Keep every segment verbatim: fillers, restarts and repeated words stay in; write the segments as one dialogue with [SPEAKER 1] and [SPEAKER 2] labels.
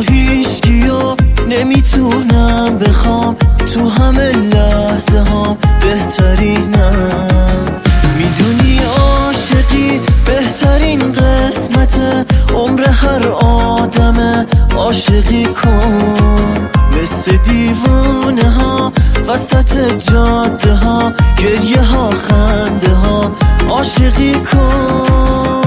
[SPEAKER 1] هیچکیو نمیتونم بخوام، تو همه لحظه هام بهترینم. میدونی عاشقی بهترین قسمت عمر هر آدمه، عاشقی کن مثل دیوونه ها وسط جاده ها، گریه ها خنده ها، عاشقی کن.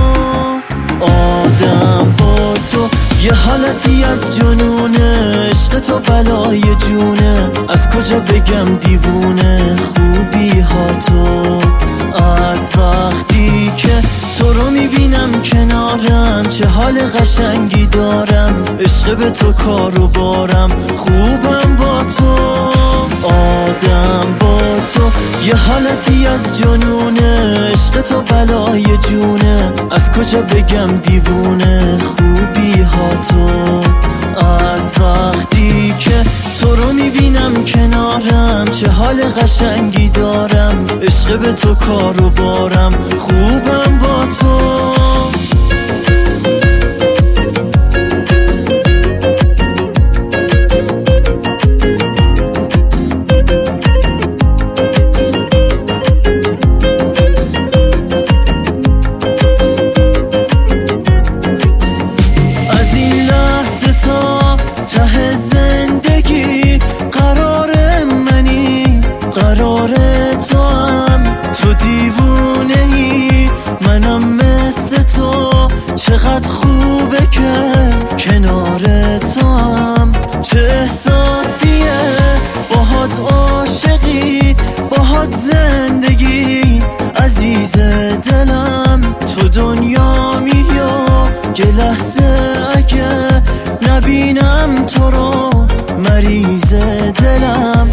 [SPEAKER 1] آدم با تو یه حالتی از جنونه، عشق تو بلای جونه، از کجا بگم دیوونه خوبی ها تو. از وقتی که تو رو میبینم کنارم، چه حال قشنگی دارم، عشق به تو کار و بارم، خوبم با تو. آدم با تو یه حالتی از جنونه، عشق تو بلای جونه، از کجا بگم دیوونه خوبی ها تو. از وقتی که تو رو میبینم کنارم، چه حال قشنگی دارم، عشق به تو کار و بارم، خوبم با تو. قرار تو هم تو دیوونه ای، منم مثل تو، چقدر خوبه که کنار تو هم. چه احساسیه باهات عاشقی، باهات زندگی، عزیز دلم تو دنیامی یا یه لحظه اگه نبینم تو رو، مریض دلم.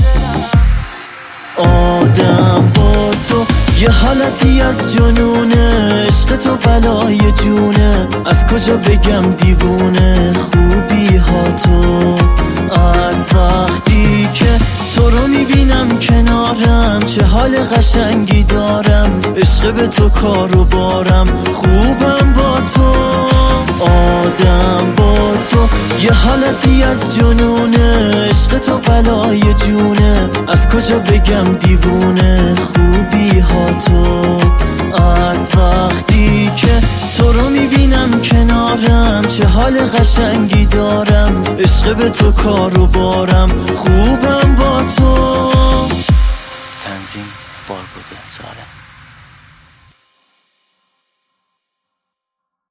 [SPEAKER 1] آدم با تو یه حالتی از جنونه، عشق تو بلای جونه، از کجا بگم دیوونه خوبی ها تو. از وقتی که تو رو میبینم کنارم، چه حال قشنگی دارم، عشق به تو کار و بارم، خوبم با تو. آدم با تو یه حالتی از جنونه، عشق تو بلای جونه، از کجا بگم دیوونه خوبی ها تو. از وقتی که تو رو میبینم کنارم، چه حال قشنگی دارم، عشق به تو کار و بارم، خوبم با تو.
[SPEAKER 2] تنظیم باربد سالم.